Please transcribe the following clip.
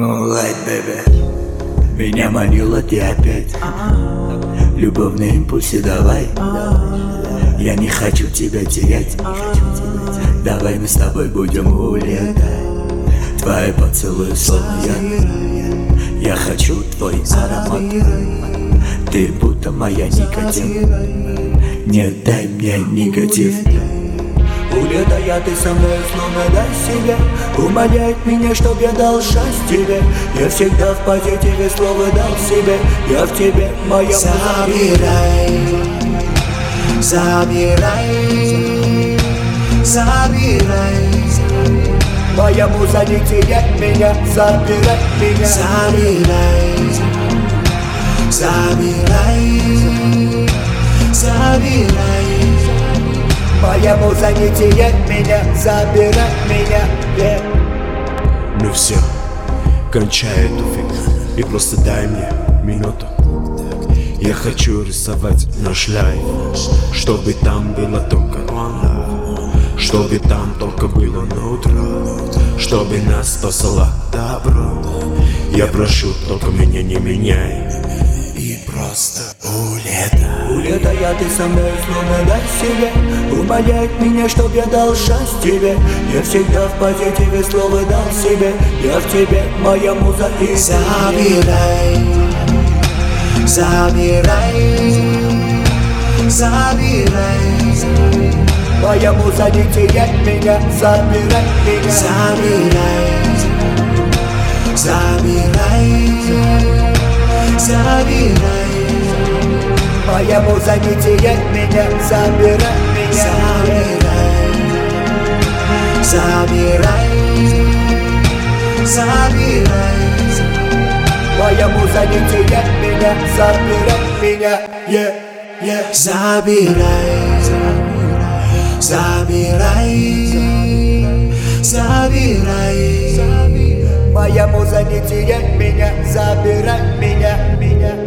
Light, baby. Меня манила ты опять. Любовные импульсы давай. Я не хочу тебя терять. Давай мы с тобой будем улетать. Твои поцелуи словно я хочу твой аромат. Ты будто моя никотин. Не дай мне негатив. Улетая ты со мной, словно дай себе. Умоляет меня, чтоб я дал счастье. Я всегда в позитиве, слово дал себе. Я в тебе, моя муза. Забирай. Моя муза не теряй меня, забирай меня. Забирай. Моя муза не теряй меня, забирай меня, yeah. Ну все, кончай эту фигню и просто дай мне минуту. Я хочу рисовать наш лайф, чтобы там было только one, чтобы там только было нутро, чтобы нас спасало добро. Я прошу, только меня не меняй и просто улетай. Улетая ты со мной, словно дай себе. Умоляет меня, чтоб я дал счастье. Я всегда в позитиве, слово дал себе. Я в тебе, моя муза и забирай. Моя муза не теряй меня, забирай меня. Забирай. Моя муза не теряй меня, забирай меня. Забирай. Моя муза не теряй меня, забирай меня, yeah, yeah. Забирай. Моя муза не теряй меня, забирай меня.